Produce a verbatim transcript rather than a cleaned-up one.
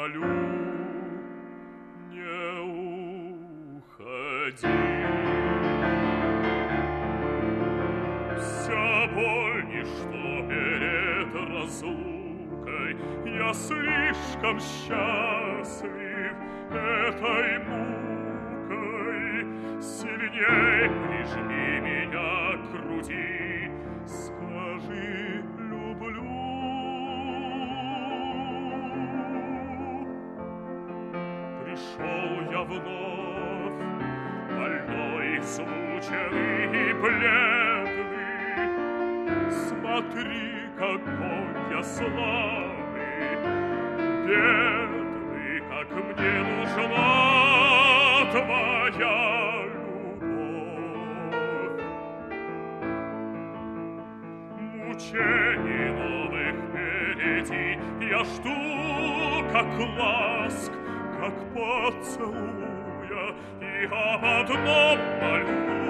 молю, не уходи. Вся боль ничто перед разлукой, я слишком счастлив этой мукой. Сильней прижми меня к груди, скажи «люблю». Пришел я вновь, больной, измученный и бледный. Смотри, какой я слабый, бедный, как мне нужна твоя любовь. Мучений новых впереди я жду, как ласк, как поцелуя, и об одном молю.